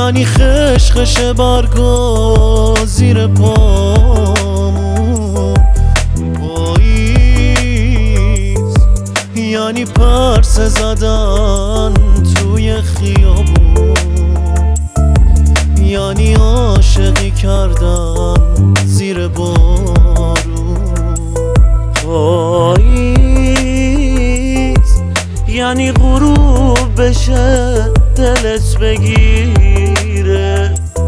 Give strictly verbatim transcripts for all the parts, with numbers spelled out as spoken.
یعنی خشخش برگا زیر پامون پاییز، یعنی پرسه زدن توی خیابون، یعنی عاشقی کردن زیر بارون پاییز، یعنی غروب بشه دلت بگیره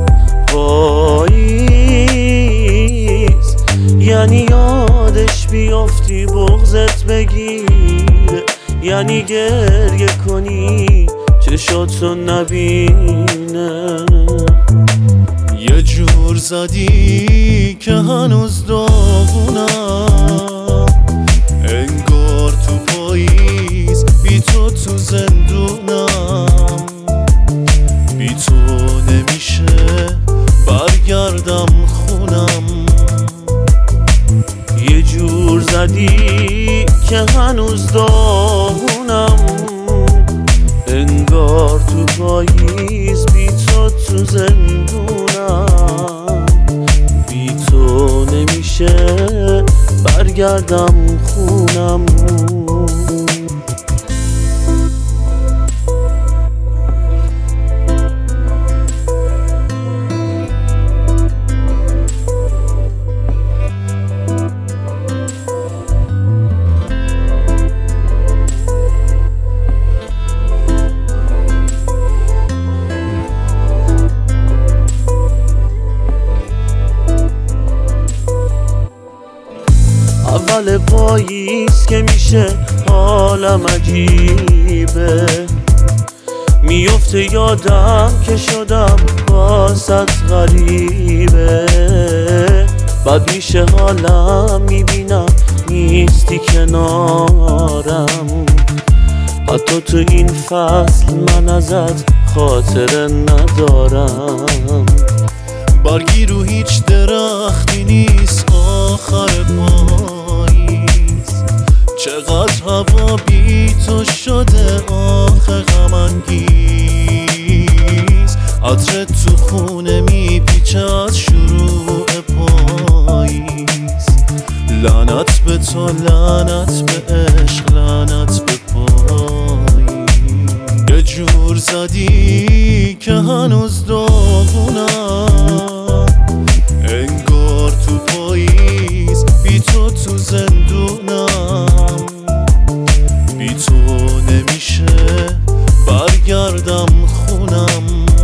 پاییز، یعنی یادش بیافتی بغضت بگیره، یعنی گریه کنی چشاتو نبینه. یه جور زدی که هنوز داغونم، انگار تو پاییز بی تو تو زندونم، بی تو نمیشه برگردم خونم. یه جور زدی که هنوز داغونم، انگار تو پاییز بی تو تو زندونم، بی تو نمیشه برگردم خونم. اول پاییز که میشه حالم عجیبه، میفته یادم که شدم واسط غریبه، بعد میشه حالم میبینم نیستی کنارم، حتی تو این فصل من ازت خاطره ندارم. برگی رو هیچ درختی نیست آخر پاییز، چقدر هوا بی تو شده آخه غم انگیز، عطر تو خونه میپیچه از شروع پاییز. لعنت به تو، لعنت به عشق، لعنت به پاییز. یه جور زدی که هنوز داغونم، انگار تو پاییز بی تو تو زندونم، بی تو نمیشه برگردم خونم.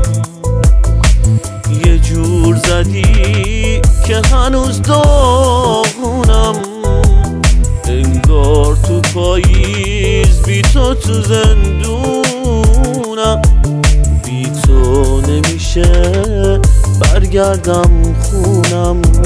یه جور زدی که هنوز داغونم، انگار تو پاییز بی تو تو زندونم، بی تو نمیشه برگردم خونم.